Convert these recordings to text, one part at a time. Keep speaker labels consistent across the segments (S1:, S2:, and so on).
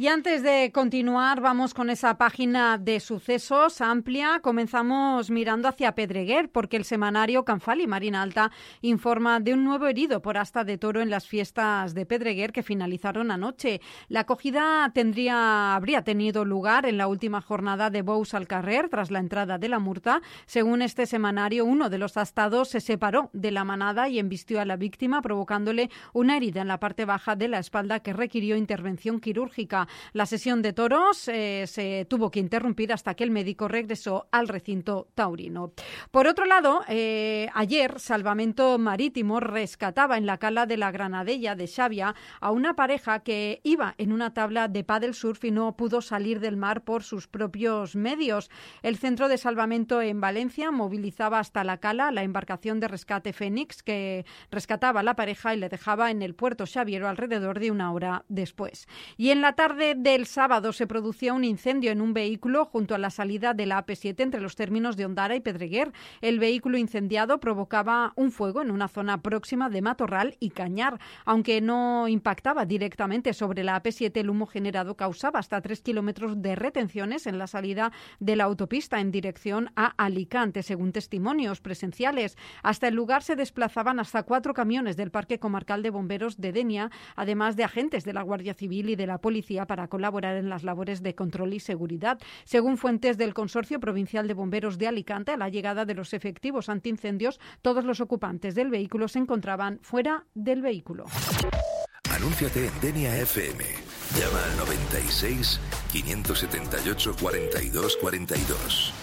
S1: Y antes de continuar, vamos con esa página de sucesos amplia. Comenzamos mirando hacia Pedreguer, porque el semanario Canfali Marina Alta informa de un nuevo herido por asta de toro en las fiestas de Pedreguer que finalizaron anoche. La acogida habría tenido lugar en la última jornada de Bous al Carrer, tras la entrada de la Murta. Según este semanario, uno de los astados se separó de la manada y embistió a la víctima, provocándole una herida en la parte baja de la espalda que requirió intervención quirúrgica. La sesión de toros se tuvo que interrumpir hasta que el médico regresó al recinto taurino. Por otro lado, ayer Salvamento Marítimo rescataba en la cala de la Granadella de Xavia a una pareja que iba en una tabla de paddle surf y no pudo salir del mar por sus propios medios. El Centro de Salvamento en Valencia movilizaba hasta la cala la embarcación de rescate Fénix que rescataba a la pareja y le dejaba en el puerto Xaviero alrededor de una hora después. Y en la tarde del sábado se producía un incendio en un vehículo junto a la salida de la AP7 entre los términos de Ondara y Pedreguer. El vehículo incendiado provocaba un fuego en una zona próxima de Matorral y Cañar. Aunque no impactaba directamente sobre la AP7, el humo generado causaba hasta 3 kilómetros de retenciones en la salida de la autopista en dirección a Alicante, según testimonios presenciales. Hasta el lugar se desplazaban hasta 4 camiones del Parque Comarcal de Bomberos de Denia, además de agentes de la Guardia Civil y de la Policía para colaborar en las labores de control y seguridad. Según fuentes del Consorcio Provincial de Bomberos de Alicante, a la llegada de los efectivos antiincendios, todos los ocupantes del vehículo se encontraban fuera del vehículo.
S2: Anúnciate en Denia FM. Llama al 96 578 42 42.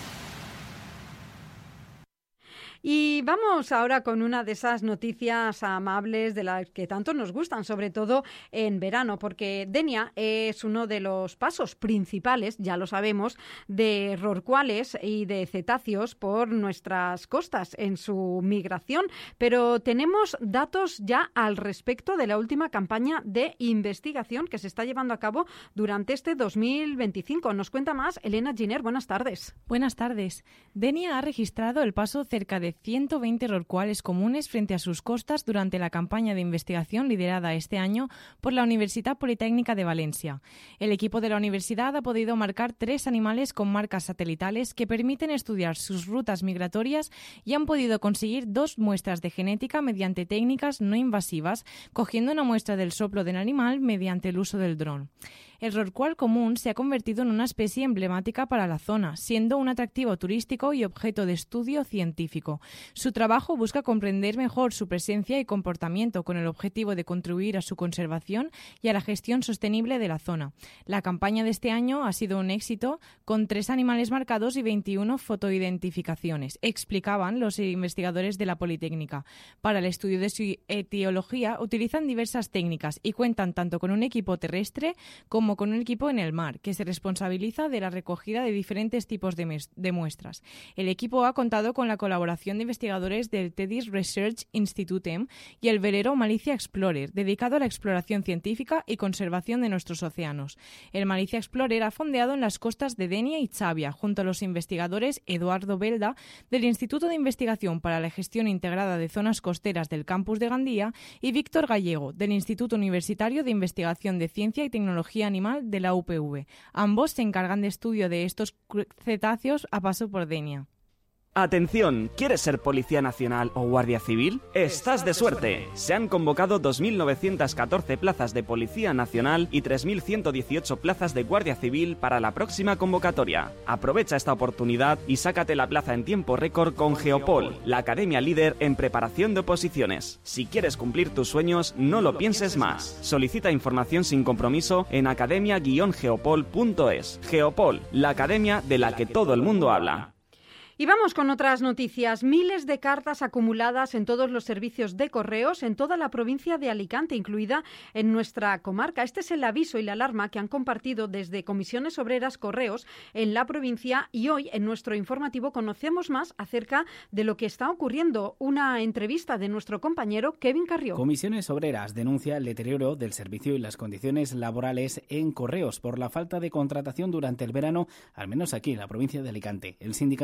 S1: Y vamos ahora con una de esas noticias amables de las que tanto nos gustan, sobre todo en verano, porque Denia es uno de los pasos principales, ya lo sabemos, de rorcuales y de cetáceos por nuestras costas en su migración, pero tenemos datos ya al respecto de la última campaña de investigación que se está llevando a cabo durante este 2025. Nos cuenta más Elena Giner. Buenas tardes.
S3: Buenas tardes. Denia ha registrado el paso cerca de 120 rorcuales comunes frente a sus costas durante la campaña de investigación liderada este año por la Universidad Politécnica de Valencia. El equipo de la universidad ha podido marcar 3 animales con marcas satelitales que permiten estudiar sus rutas migratorias y han podido conseguir 2 muestras de genética mediante técnicas no invasivas, cogiendo una muestra del soplo del animal mediante el uso del dron. El rorcual común se ha convertido en una especie emblemática para la zona, siendo un atractivo turístico y objeto de estudio científico. Su trabajo busca comprender mejor su presencia y comportamiento con el objetivo de contribuir a su conservación y a la gestión sostenible de la zona. La campaña de este año ha sido un éxito, con 3 animales marcados y 21 fotoidentificaciones, explicaban los investigadores de la Politécnica. Para el estudio de su etiología utilizan diversas técnicas y cuentan tanto con un equipo terrestre como con un equipo en el mar, que se responsabiliza de la recogida de diferentes tipos de muestras. El equipo ha contado con la colaboración de investigadores del Teddy's Research Institute y el velero Malicia Explorer, dedicado a la exploración científica y conservación de nuestros océanos. El Malicia Explorer ha fondeado en las costas de Denia y Xavia, junto a los investigadores Eduardo Belda, del Instituto de Investigación para la Gestión Integrada de Zonas Costeras del Campus de Gandía, y Víctor Gallego, del Instituto Universitario de Investigación de Ciencia y Tecnología Animal de la UPV. Ambos se encargan de estudio de estos cetáceos a paso por Denia.
S4: Atención, ¿quieres ser Policía Nacional o Guardia Civil? ¡Estás de suerte! Se han convocado 2.914 plazas de Policía Nacional y 3.118 plazas de Guardia Civil para la próxima convocatoria. Aprovecha esta oportunidad y sácate la plaza en tiempo récord con Geopol, la academia líder en preparación de oposiciones. Si quieres cumplir tus sueños, no lo pienses más. Solicita información sin compromiso en academia-geopol.es. Geopol, la academia de la que todo el mundo habla.
S1: Y vamos con otras noticias. Miles de cartas acumuladas en todos los servicios de correos en toda la provincia de Alicante, incluida en nuestra comarca. Este es el aviso y la alarma que han compartido desde Comisiones Obreras Correos en la provincia, y hoy en nuestro informativo conocemos más acerca de lo que está ocurriendo. Una entrevista de nuestro compañero Kevin Carrió.
S5: Comisiones Obreras denuncia el deterioro del servicio y las condiciones laborales en correos por la falta de contratación durante el verano, al menos aquí en la provincia de Alicante. El sindicato denuncia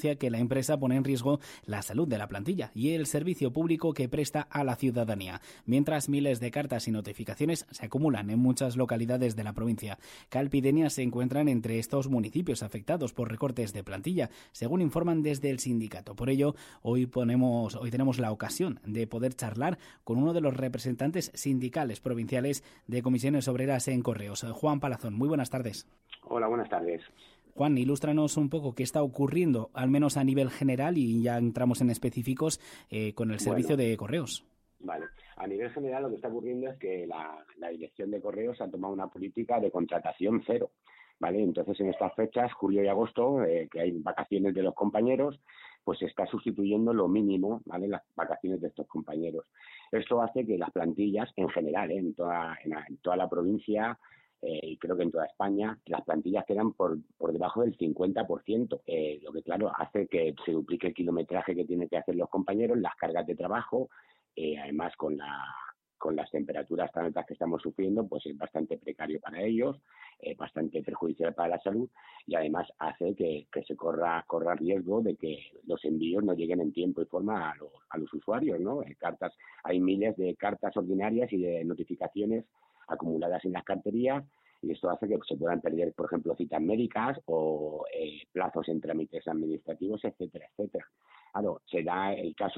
S5: denuncia que la empresa pone en riesgo la salud de la plantilla y el servicio público que presta a la ciudadanía, mientras miles de cartas y notificaciones se acumulan en muchas localidades de la provincia. Calpe y Denia se encuentran entre estos municipios afectados por recortes de plantilla, según informan desde el sindicato. Por ello, hoy tenemos la ocasión de poder charlar con uno de los representantes sindicales provinciales de comisiones obreras en Correos, Juan Palazón. Muy buenas tardes.
S6: Hola, buenas tardes.
S5: Juan, ilústranos un poco qué está ocurriendo, al menos a nivel general, y ya entramos en específicos con el servicio de Correos.
S6: Vale. A nivel general lo que está ocurriendo es que la dirección de Correos ha tomado una política de contratación cero. ¿Vale? Entonces, en estas fechas, julio y agosto, que hay vacaciones de los compañeros, pues se está sustituyendo lo mínimo, ¿vale?, las vacaciones de estos compañeros. Esto hace que las plantillas, en general, en toda la provincia, y creo que en toda España, las plantillas quedan por debajo del 50%, lo que, claro, hace que se duplique el kilometraje que tienen que hacer los compañeros, las cargas de trabajo, además con las temperaturas tan altas que estamos sufriendo, pues es bastante precario para ellos, bastante perjudicial para la salud, y además hace que se corra riesgo de que los envíos no lleguen en tiempo y forma a los usuarios, ¿no? Hay miles de cartas ordinarias y de notificaciones acumuladas en las carterías, y esto hace que se puedan perder, por ejemplo, citas médicas o plazos en trámites administrativos, etcétera, etcétera. Claro, se da el caso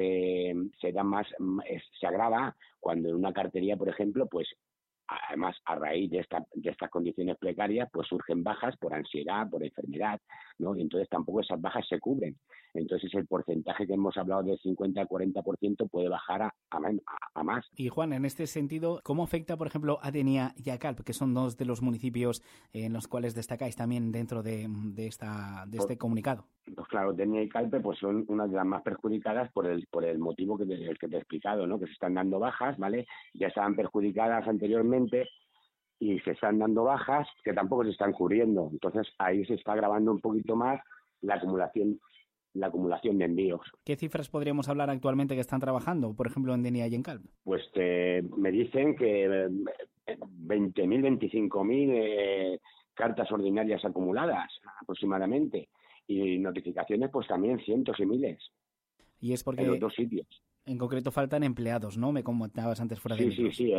S6: se agrava cuando en una cartería, por ejemplo, pues además a raíz de estas condiciones precarias, pues surgen bajas por ansiedad, por enfermedad, ¿no? Y entonces tampoco esas bajas se cubren. Entonces el porcentaje que hemos hablado del 50 al 40% puede bajar a más.
S5: Y Juan, en este sentido, ¿cómo afecta, por ejemplo, a Denia y a Calpe, que son dos de los municipios en los cuales destacáis también dentro de este comunicado?
S6: Pues claro, Denia y Calpe pues son una de las más perjudicadas por el motivo que te he explicado, ¿no? Que se están dando bajas, ¿vale? Ya estaban perjudicadas anteriormente y se están dando bajas que tampoco se están cubriendo. Entonces ahí se está agravando un poquito más la acumulación de envíos.
S5: ¿Qué cifras podríamos hablar actualmente que están trabajando, por ejemplo, en Denia y en Calpe?
S6: Pues me dicen que 20.000, 25.000 cartas ordinarias acumuladas aproximadamente, y notificaciones pues también cientos y miles.
S5: Y es porque
S6: en los dos sitios.
S5: En concreto faltan empleados, ¿no? Me comentabas antes fuera de micros.
S6: Sí.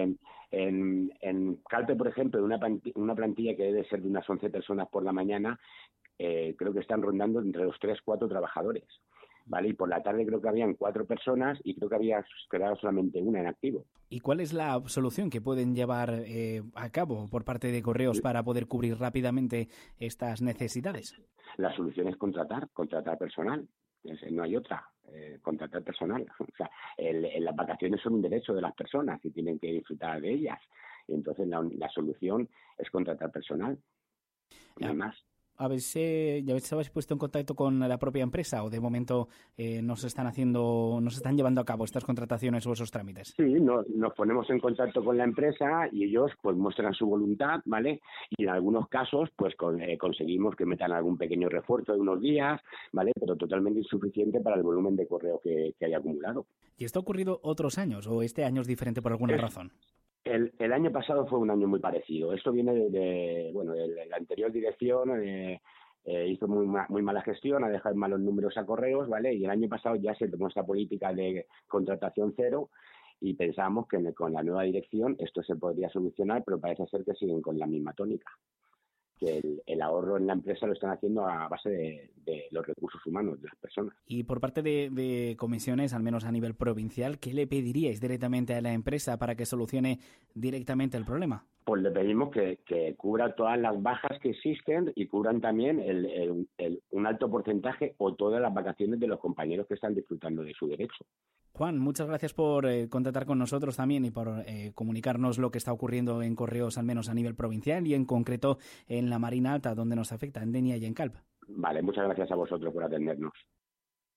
S6: En Calpe, por ejemplo, una plantilla que debe ser de unas 11 personas por la mañana, creo que están rondando entre los 3-4 trabajadores, ¿vale? Y por la tarde creo que habían 4 personas y creo que había quedado solamente una en activo.
S5: ¿Y cuál es la solución que pueden llevar a cabo por parte de Correos para poder cubrir rápidamente estas necesidades?
S6: La solución es contratar personal. No hay otra, contratar personal. O sea, las vacaciones son un derecho de las personas y tienen que disfrutar de ellas. Y entonces la solución es contratar personal. Nada más.
S5: ¿Ya habéis puesto en contacto con la propia empresa o de momento no se están llevando a cabo estas contrataciones o esos trámites?
S6: Sí, nos ponemos en contacto con la empresa y ellos pues muestran su voluntad, ¿vale? Y en algunos casos pues conseguimos que metan algún pequeño refuerzo de unos días, ¿vale? Pero totalmente insuficiente para el volumen de correo que haya acumulado.
S5: ¿Y esto ha ocurrido otros años o este año es diferente por alguna razón?
S6: El año pasado fue un año muy parecido. Esto viene de la anterior dirección hizo muy mala gestión, ha dejado malos números a Correos, ¿vale? Y el año pasado ya se tomó esta política de contratación cero y pensábamos que con la nueva dirección esto se podría solucionar, pero parece ser que siguen con la misma tónica. Que el ahorro en la empresa lo están haciendo a base de los recursos humanos de las personas.
S5: Y por parte de comisiones, al menos a nivel provincial, ¿qué le pediríais directamente a la empresa para que solucione directamente el problema?
S6: Pues le pedimos que cubra todas las bajas que existen y cubran también un alto porcentaje o todas las vacaciones de los compañeros que están disfrutando de su derecho.
S5: Juan, muchas gracias por contactar con nosotros también y por comunicarnos lo que está ocurriendo en Correos, al menos a nivel provincial y en concreto en la Marina Alta, donde nos afecta, en Denia y en Calpe.
S6: Vale, muchas gracias a vosotros por atendernos.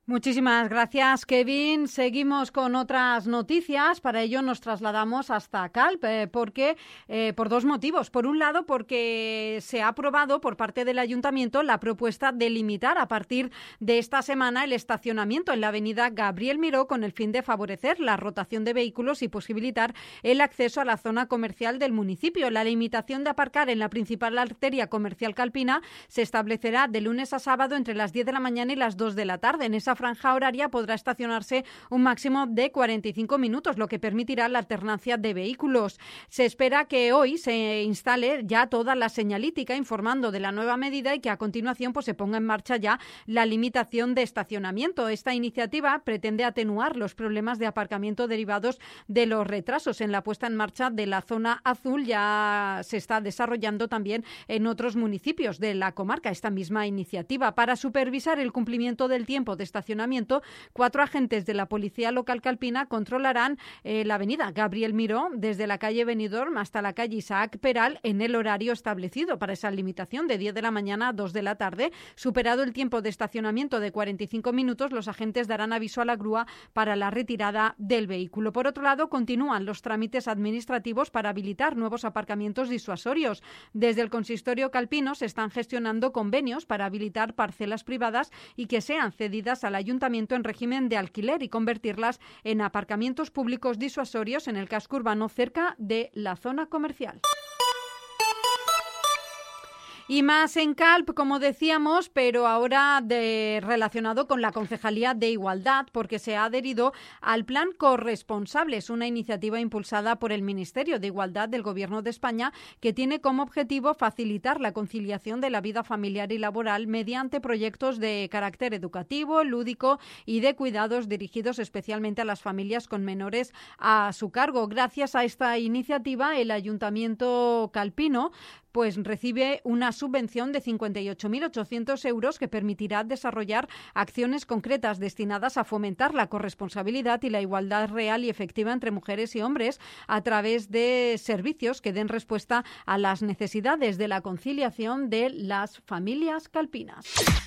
S1: Muchísimas gracias, Kevin. Seguimos con otras noticias. Para ello nos trasladamos hasta Calp, por dos motivos. Por un lado, porque se ha aprobado por parte del Ayuntamiento la propuesta de limitar a partir de esta semana el estacionamiento en la avenida Gabriel Miró con el fin de favorecer la rotación de vehículos y posibilitar el acceso a la zona comercial del municipio. La limitación de aparcar en la principal arteria comercial calpina se establecerá de lunes a sábado entre las 10 de la mañana y las 2 de la tarde. En esa franja horaria podrá estacionarse un máximo de 45 minutos, lo que permitirá la alternancia de vehículos. Se espera que hoy se instale ya toda la señalítica informando de la nueva medida y que a continuación se ponga en marcha ya la limitación de estacionamiento. Esta iniciativa pretende atenuar los problemas de aparcamiento derivados de los retrasos en la puesta en marcha de la zona azul. Ya se está desarrollando también en otros municipios de la comarca esta misma iniciativa. Para supervisar el cumplimiento del tiempo de estacionamiento, 4 agentes de la Policía Local Calpina controlarán la avenida Gabriel Miró desde la calle Benidorm hasta la calle Isaac Peral en el horario establecido para esa limitación de 10 de la mañana a 2 de la tarde. Superado el tiempo de estacionamiento de 45 minutos, los agentes darán aviso a la grúa para la retirada del vehículo. Por otro lado, continúan los trámites administrativos para habilitar nuevos aparcamientos disuasorios. Desde el consistorio calpino se están gestionando convenios para habilitar parcelas privadas y que sean cedidas al Ayuntamiento en régimen de alquiler y convertirlas en aparcamientos públicos disuasorios en el casco urbano cerca de la zona comercial. Y más en Calp, como decíamos, pero ahora relacionado con la Concejalía de Igualdad, porque se ha adherido al Plan Corresponsables, una iniciativa impulsada por el Ministerio de Igualdad del Gobierno de España que tiene como objetivo facilitar la conciliación de la vida familiar y laboral mediante proyectos de carácter educativo, lúdico y de cuidados dirigidos especialmente a las familias con menores a su cargo. Gracias a esta iniciativa, el Ayuntamiento calpino recibe una subvención de 58.800 euros que permitirá desarrollar acciones concretas destinadas a fomentar la corresponsabilidad y la igualdad real y efectiva entre mujeres y hombres a través de servicios que den respuesta a las necesidades de la conciliación de las familias calpinas.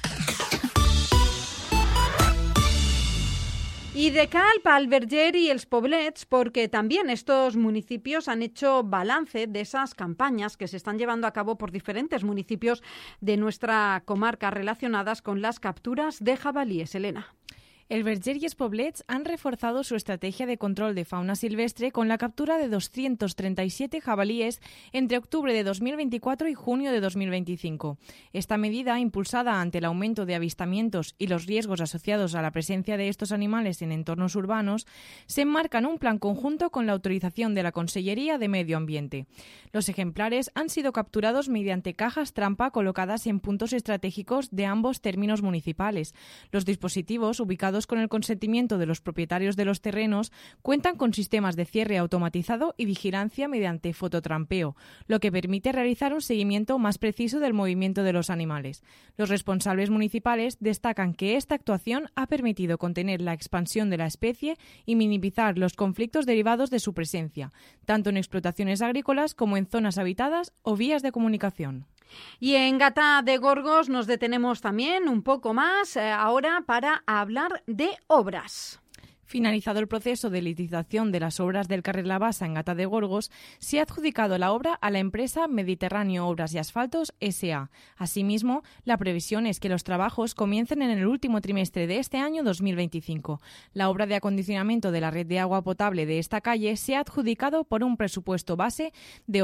S1: Y de Calp al Verger y els Poblets, porque también estos municipios han hecho balance de esas campañas que se están llevando a cabo por diferentes municipios de nuestra comarca relacionadas con las capturas de jabalíes. Elena.
S3: El Verger y els Poblets han reforzado su estrategia de control de fauna silvestre con la captura de 237 jabalíes entre octubre de 2024 y junio de 2025. Esta medida, impulsada ante el aumento de avistamientos y los riesgos asociados a la presencia de estos animales en entornos urbanos, se enmarca en un plan conjunto con la autorización de la Consellería de Medio Ambiente. Los ejemplares han sido capturados mediante cajas trampa colocadas en puntos estratégicos de ambos términos municipales. Los dispositivos, ubicados con el consentimiento de los propietarios de los terrenos, cuentan con sistemas de cierre automatizado y vigilancia mediante fototrampeo, lo que permite realizar un seguimiento más preciso del movimiento de los animales. Los responsables municipales destacan que esta actuación ha permitido contener la expansión de la especie y minimizar los conflictos derivados de su presencia, tanto en explotaciones agrícolas como en zonas habitadas o vías de comunicación.
S1: Y en Gata de Gorgos nos detenemos también un poco más ahora para hablar de obras.
S3: Finalizado el proceso de licitación de las obras del carril La Bassa en Gata de Gorgos, se ha adjudicado la obra a la empresa Mediterráneo Obras y Asfaltos S.A. Asimismo, la previsión es que los trabajos comiencen en el último trimestre de este año 2025. La obra de acondicionamiento de la red de agua potable de esta calle se ha adjudicado por un presupuesto base de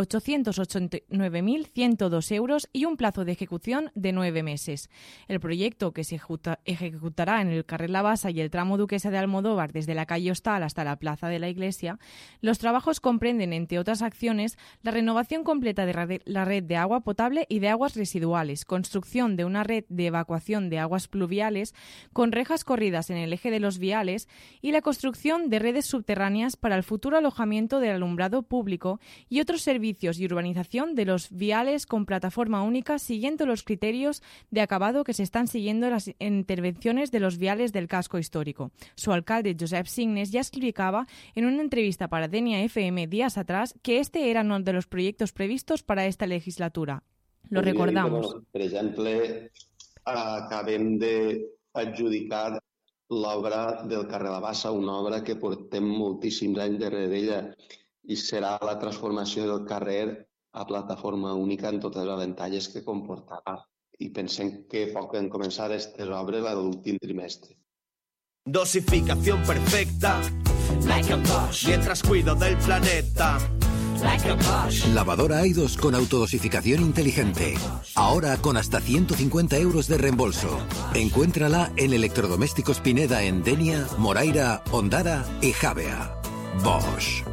S3: 889.102 euros y un plazo de ejecución de 9 meses. El proyecto, que se ejecutará en el carril La Bassa y el tramo Duquesa de Almodóvar desde la calle Hostal hasta la plaza de la Iglesia, los trabajos comprenden, entre otras acciones, la renovación completa de la red de agua potable y de aguas residuales, construcción de una red de evacuación de aguas pluviales con rejas corridas en el eje de los viales y la construcción de redes subterráneas para el futuro alojamiento del alumbrado público y otros servicios y urbanización de los viales con plataforma única siguiendo los criterios de acabado que se están siguiendo en las intervenciones de los viales del casco histórico. Su alcalde, Josep Signes, ya explicaba en una entrevista para Denia FM días atrás que este era uno de los proyectos previstos para esta legislatura. Lo recordamos.
S7: Per exemple, acabem d'adjudicar l'obra del carrer La Bassa, una obra que portem moltíssims anys darrere ella i serà la transformació del carrer a plataforma única en totes les avantatges que comportarà. I pensem que poden començar aquestes obres l'últim trimestre.
S8: Dosificación perfecta, like a Bosch, mientras cuido del planeta. Like a Bosch.
S2: Lavadora Aidos con autodosificación inteligente. Ahora con hasta 150 euros de reembolso. Encuéntrala en Electrodomésticos Pineda en Denia, Moraira, Ondara y Javea. Bosch.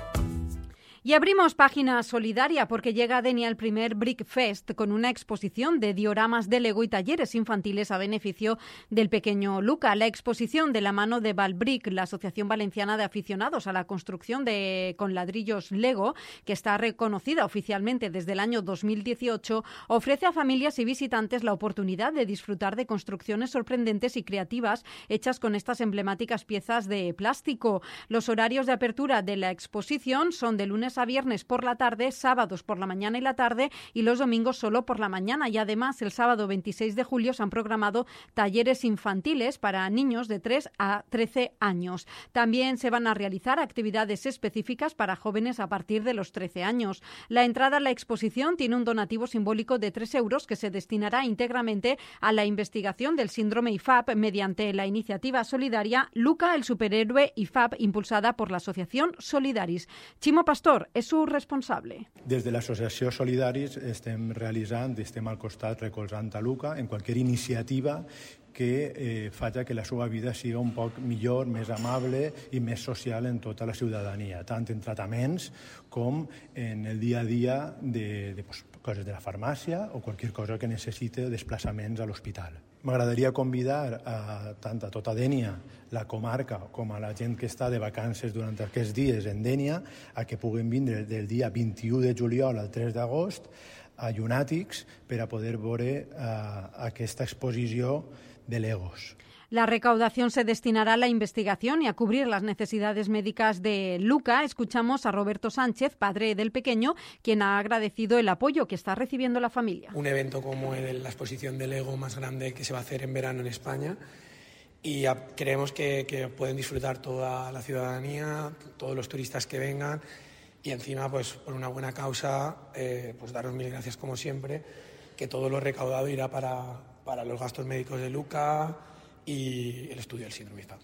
S1: Y abrimos página solidaria porque llega a Denia el primer Brick Fest con una exposición de dioramas de Lego y talleres infantiles a beneficio del pequeño Luca. La exposición de la mano de Valbrick, la Asociación Valenciana de Aficionados a la Construcción con ladrillos Lego, que está reconocida oficialmente desde el año 2018, ofrece a familias y visitantes la oportunidad de disfrutar de construcciones sorprendentes y creativas hechas con estas emblemáticas piezas de plástico. Los horarios de apertura de la exposición son de lunes a viernes por la tarde, sábados por la mañana y la tarde y los domingos solo por la mañana. Y además el sábado 26 de julio se han programado talleres infantiles para niños de 3 a 13 años. También se van a realizar actividades específicas para jóvenes a partir de los 13 años. La entrada a la exposición tiene un donativo simbólico de 3 euros que se destinará íntegramente a la investigación del síndrome IFAP mediante la iniciativa solidaria Luca, el superhéroe IFAP, impulsada por la Asociación Solidaris. Chimo Pastor és su responsable.
S9: Des de l'associació Solidaris estem realitzant, estem al costat recolzant a Luca en qualsevol iniciativa que faci que la seva vida sigui un poc millor, més amable i més social en tota la ciutadania, tant en tractaments com en el dia a dia de coses de la farmàcia o qualsevol cosa que necessite desplaçaments a l'hospital. M'agradaria convidar tant a tota Dènia, la comarca, com a la gent que està de vacances durant aquests dies en Dènia, a que puguin vindre del dia 21 de juliol al 3 d'agost a Llunàtics per a poder veure aquesta exposició de Legos.
S1: La recaudación se destinará a la investigación y a cubrir las necesidades médicas de Luca. Escuchamos a Roberto Sánchez, padre del pequeño, quien ha agradecido el apoyo que está recibiendo la familia.
S10: Un evento como la exposición de Lego más grande que se va a hacer en verano en España y creemos que pueden disfrutar toda la ciudadanía, todos los turistas que vengan y encima pues por una buena causa, pues daros mil gracias como siempre, que todo lo recaudado irá para los gastos médicos de Luca y el estudio del síndrome IFAP.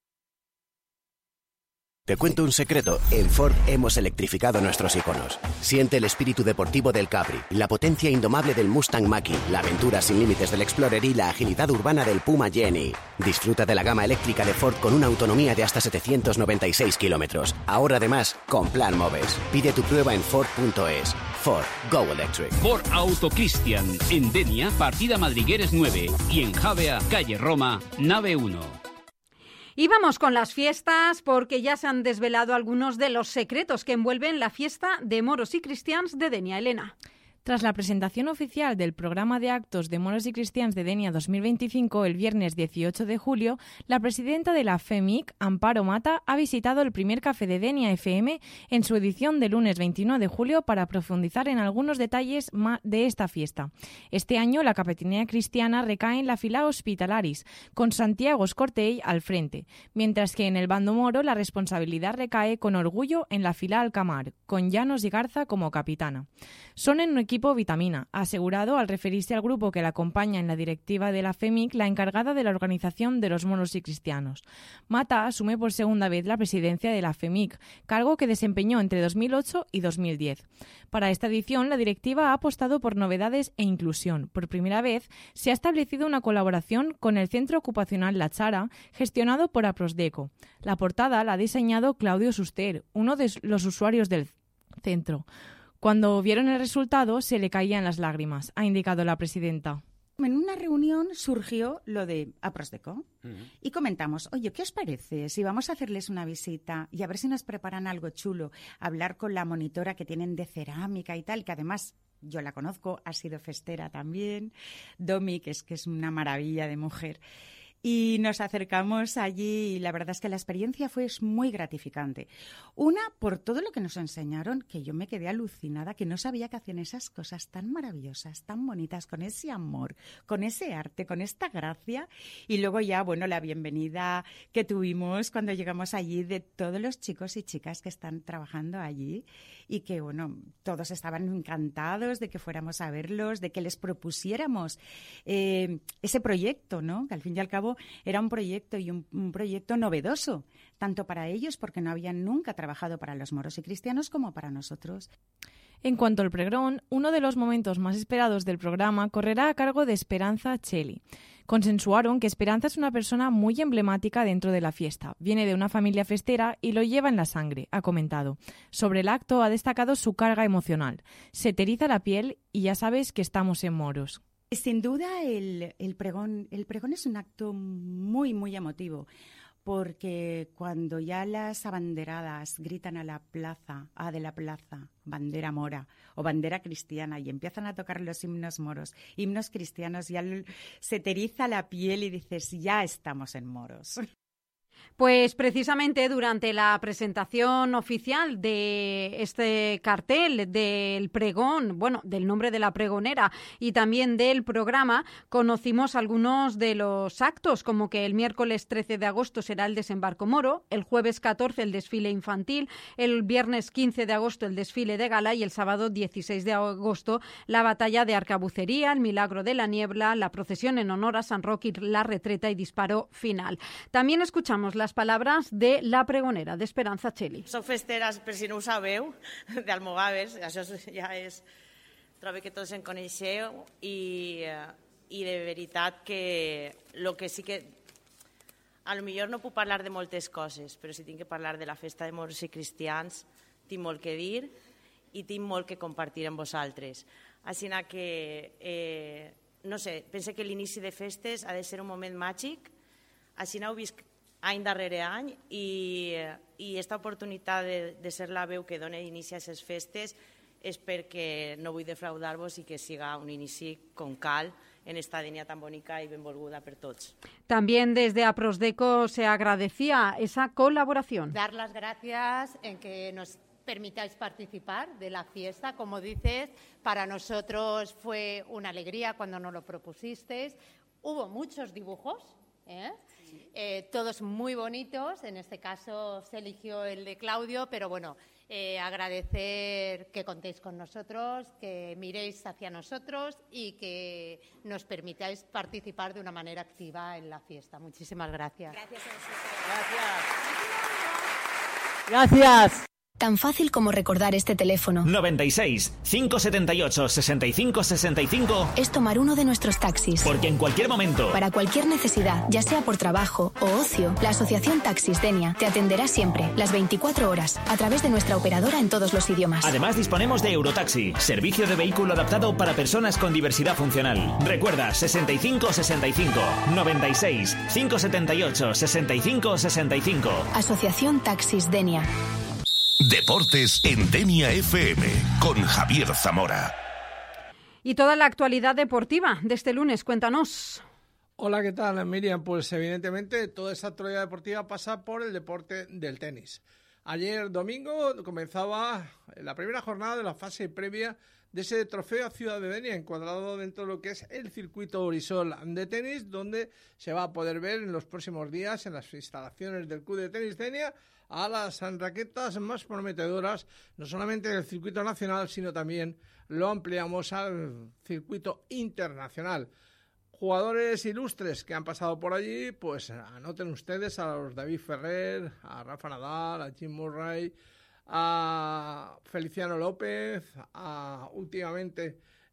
S11: Te cuento un secreto, en Ford hemos electrificado nuestros iconos. Siente el espíritu deportivo del Capri, la potencia indomable del Mustang Mach-E, la aventura sin límites del Explorer y la agilidad urbana del Puma Jenny. Disfruta de la gama eléctrica de Ford con una autonomía de hasta 796 kilómetros. Ahora además, con Plan Moves. Pide tu prueba en Ford.es. Ford, Go Electric.
S12: Ford Auto Cristian, en Denia, partida Madrigueres 9 y en Javea, calle Roma, nave 1.
S1: Y vamos con las fiestas porque ya se han desvelado algunos de los secretos que envuelven la fiesta de moros y cristians de Denia. Elena.
S3: Tras la presentación oficial del programa de actos de moros y cristians de Denia 2025 el viernes 18 de julio, la presidenta de la FEMIC, Amparo Mata, ha visitado el primer café de Denia FM en su edición de lunes 21 de julio para profundizar en algunos detalles de esta fiesta. Este año la capitanía cristiana recae en la fila Hospitalaris, con Santiago Escortell al frente, mientras que en el bando moro la responsabilidad recae con orgullo en la fila Alcamar, con Llanos y Garza como capitana. Son en un equipo Vitamina, ha asegurado al referirse al grupo que la acompaña en la directiva de la FEMIC, la encargada de la organización de los moros y cristianos. Mata asume por segunda vez la presidencia de la FEMIC, cargo que desempeñó entre 2008 y 2010. Para esta edición, la directiva ha apostado por novedades e inclusión. Por primera vez, se ha establecido una colaboración con el Centro Ocupacional La Chara, gestionado por Aprosdeco. La portada la ha diseñado Claudio Suster, uno de los usuarios del centro. Cuando vieron el resultado, se le caían las lágrimas, ha indicado la presidenta.
S13: En una reunión surgió lo de Aprosdeco y comentamos, oye, ¿qué os parece si vamos a hacerles una visita y a ver si nos preparan algo chulo? Hablar con la monitora que tienen de cerámica y tal, que además yo la conozco, ha sido festera también, Domi, que es una maravilla de mujer. Y nos acercamos allí y la verdad es que la experiencia fue muy gratificante. Una, por todo lo que nos enseñaron, que yo me quedé alucinada, que no sabía que hacían esas cosas tan maravillosas, tan bonitas, con ese amor, con ese arte, con esta gracia. Y luego ya, bueno, la bienvenida que tuvimos cuando llegamos allí de todos los chicos y chicas que están trabajando allí y que, bueno, todos estaban encantados de que fuéramos a verlos, de que les propusiéramos ese proyecto, ¿no? Que al fin y al cabo era un proyecto y un proyecto novedoso, tanto para ellos porque no habían nunca trabajado para los moros y cristianos como para nosotros.
S3: En cuanto al pregón, uno de los momentos más esperados del programa correrá a cargo de Esperanza Cheli. Consensuaron que Esperanza es una persona muy emblemática dentro de la fiesta. Viene de una familia festera y lo lleva en la sangre, ha comentado. Sobre el acto ha destacado su carga emocional. Se te eriza la piel y ya sabes que estamos en moros.
S13: Sin duda el pregón es un acto muy, muy emotivo, porque cuando ya las abanderadas gritan de la plaza, bandera mora o bandera cristiana, y empiezan a tocar los himnos moros, himnos cristianos, ya se te eriza la piel y dices, ya estamos en moros.
S1: Pues precisamente durante la presentación oficial de este cartel del pregón, bueno, del nombre de la pregonera y también del programa, conocimos algunos de los actos, como que el miércoles 13 de agosto será el desembarco moro, el jueves 14 el desfile infantil, el viernes 15 de agosto el desfile de gala y el sábado 16 de agosto la batalla de Arcabucería, el milagro de la niebla, la procesión en honor a San Roque, la retreta y disparo final. También escuchamos las palabras de la pregonera, de Esperanza Cheli.
S14: Soc festera, per si no ho sabeu, d'Almogaves, això ja és... Trobo que tots en coneixeu i de veritat que el que sí que... A lo millor no puc parlar de moltes coses, però si tinc que parlar de la festa de moros i cristians, tinc molt que dir i tinc molt que compartir amb vosaltres. Així que, no sé, penso que l'inici de festes ha de ser un moment màgic. Així ho visc any darrere any i aquesta oportunitat de ser la veu que dona inici a aquestes festes és perquè no vull defraudar-vos i que siga un inici con cal en esta Denia tan bonica y benvolguda per tots.
S1: También desde Aprosdeco se agradecía esa colaboración.
S15: Dar las gracias en que nos permitáis participar de la fiesta. Como dices, para nosotros fue una alegría cuando nos lo propusisteis. Hubo muchos dibujos, todos muy bonitos. En este caso se eligió el de Claudio, pero bueno, agradecer que contéis con nosotros, que miréis hacia nosotros y que nos permitáis participar de una manera activa en la fiesta. Muchísimas gracias.
S14: Gracias a vosotros.
S16: Gracias.
S17: Tan fácil como recordar este teléfono.
S16: 96 578 65 65
S17: es tomar uno de nuestros taxis.
S16: Porque en cualquier momento,
S17: para cualquier necesidad, ya sea por trabajo o ocio, la Asociación Taxis Denia te atenderá siempre, las 24 horas, a través de nuestra operadora en todos los idiomas.
S16: Además, disponemos de Eurotaxi, servicio de vehículo adaptado para personas con diversidad funcional. Recuerda, 65 65 96 578 65 65.
S17: Asociación Taxis Denia.
S18: Deportes en Denia FM con Javier Zamora.
S1: Y toda la actualidad deportiva de este lunes, cuéntanos.
S19: Hola, ¿qué tal, Miriam? Pues evidentemente toda esta actualidad deportiva pasa por el deporte del tenis. Ayer domingo comenzaba la primera jornada de la fase previa de ese trofeo Ciudad de Denia, encuadrado dentro de lo que es el circuito Orisol de tenis, donde se va a poder ver en los próximos días en las instalaciones del Club de Tenis Denia a las raquetas más prometedoras, no solamente del circuito nacional, sino también lo ampliamos al circuito internacional. Jugadores ilustres que han pasado por allí, pues anoten ustedes a los David Ferrer, a Rafa Nadal, a Jim Murray, a Feliciano López, a últimamente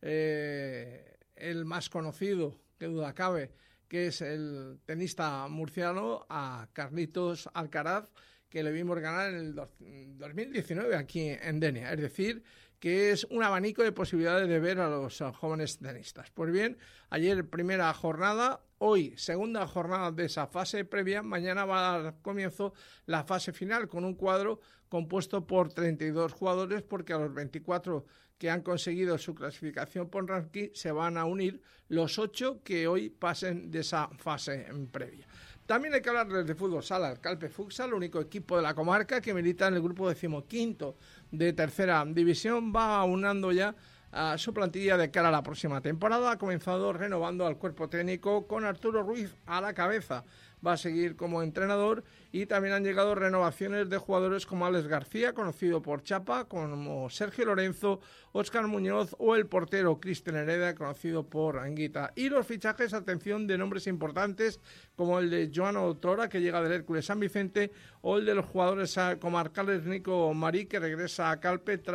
S19: el más conocido, que duda cabe, que es el tenista murciano, a Carlitos Alcaraz, que le vimos ganar en el 2019 aquí en Denia. Es decir, que es un abanico de posibilidades de ver a los jóvenes tenistas. Pues bien, ayer primera jornada, hoy segunda jornada de esa fase previa, mañana va a dar comienzo la fase final con un cuadro compuesto por 32 jugadores, porque a los 24 que han conseguido su clasificación por ranking se van a unir los 8 que hoy pasen de esa fase previa. También hay que hablarles de fútbol sala. El Calpe Futsal, el único equipo de la comarca que milita en el grupo 15º de tercera división, va aunando ya a su plantilla de cara a la próxima temporada. Ha comenzado renovando al cuerpo técnico con Arturo Ruiz a la cabeza. Va a seguir como entrenador, y también han llegado renovaciones de jugadores como Alex García, conocido por Chapa, como Sergio Lorenzo, Óscar Muñoz o el portero Cristian Hereda, conocido por Anguita. Y los fichajes, atención, de nombres importantes como el de Joan Autora, que llega del Hércules San Vicente, o el de los jugadores comarcales Nico Marí, que regresa a Calpe